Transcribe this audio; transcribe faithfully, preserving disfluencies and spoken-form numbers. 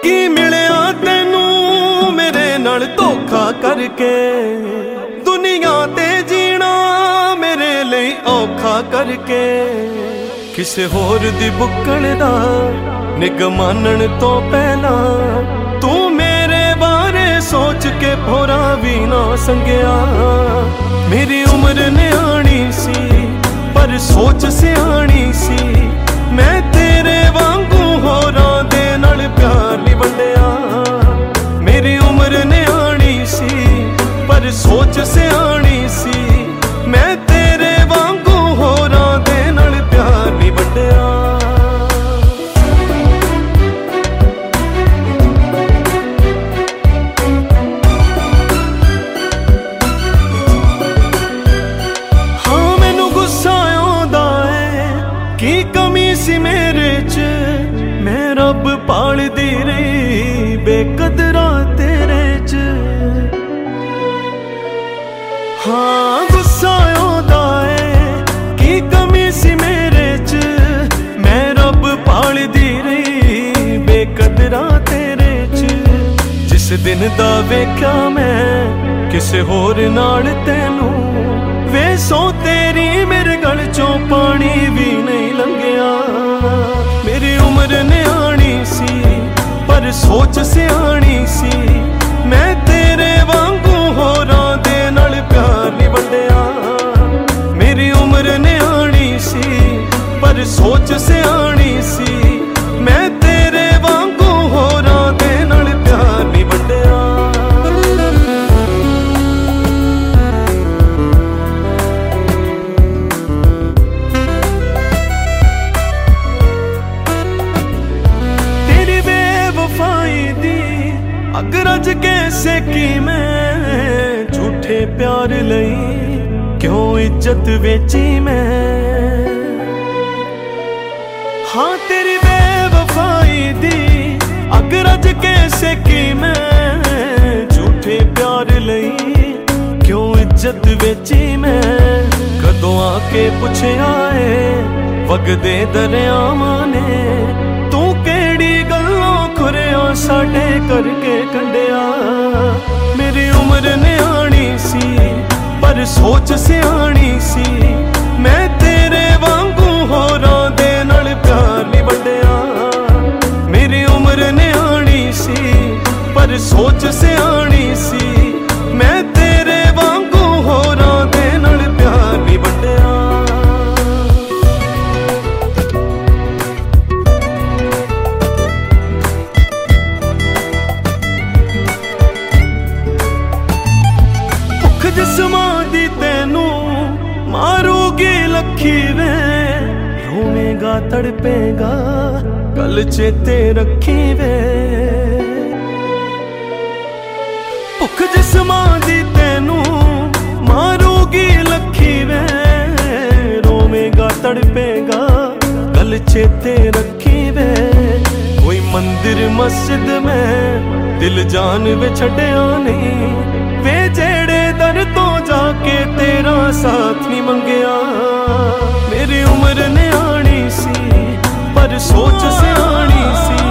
की मिलिया तेनू मेरे नाल धोखा करके, दुनिया ते जीना मेरे लिए औखा करके। किसे होर दी बुक्कण दा निग मानण तो पहला तू मेरे बारे सोच के भोरा भी ना संगिया। मेरी उम्र न्याणी सी पर सोच सियाणी सी, मैं तेरे वांगू होरां दे नाल प्यार नहीं वंडिया। मेरी उम्र न्याणी सी पर सोच सियाणी सी, मैं तेरे वांगू होरां दे नाल प्यार नहीं वंडिया। की कमी सी मेरे च मैं रब पालदी रही बेकदरा तेरे च। हाँ गुस्सा आंदा है की कमी सी मेरे च मैं रब पालदी रही बेकदरा तेरे च। जिस दिन दा वेख्या मैं किसे होर नाल तैनू, वे सो तेरी मेरे गल चों पानी भी नहीं लंघिया। मेरी उम्र न्याणी सी पर सोच सियाणी सी, मैं तेरे वांगू होरां दे नाल प्यार नहीं वंडिया। मेरी उम्र न्याणी सी पर सोच सियाणी सी, मैं तेरे वांगू होरां दे नाल प्यार नहीं वंडिया। अगर अज कैसे की मैं झूठे प्यार लई क्यों इज्जत बेची मैं। हाँ तेरी बेवफाई दी अगर अज कैसे की मैं झूठे प्यार लई क्यों इज्जत बेची मैं। कदों आके पुछया है वगदे दरियावां ने, तू केड़ी गल्लों खुरिया साडे करके कंडिया। मेरी उम्र न्याणी सी पर सोच सियाणी सी, मैं तेरे वांगू होरां दे नाल प्यार नहीं वंडिया। मेरी उम्र न्याणी सी पर सोच सियाणी सी, मैं तेरे वांगू होरां दे नाल प्यार नहीं वंडिया। जिस्मां दी तैनू मारूगी लखी वे, रोवेगा तड़पेगा गल चेते रखी वे। भुख जिस्मां दी तैनू मारूगी लखी वे, रोवेगा तड़पेगा गल चेते रखी वे। कोई मंदिर मस्जिद में दिल जान वे छड्डिया नहीं, वे जेड़े दर तो जाके तेरा साथ नहीं मंगिया। मेरी उम्र न्याणी सी पर सोच सियाणी सी,